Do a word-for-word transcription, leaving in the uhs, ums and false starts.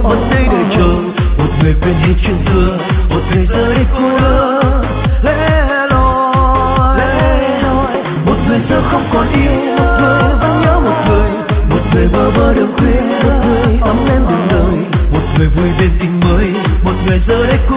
vẫn đây đợi chờ, một người quên hết chuyện xưa, một người giờ đây cô đơn lẻ loi, lẻ loi. Một người giờ không còn yêu, một người vẫn nhớ một người, một người bơ vơ đường khuya, một người ấm em đường đời, một người vui bên tình mới, một người giờ đây cô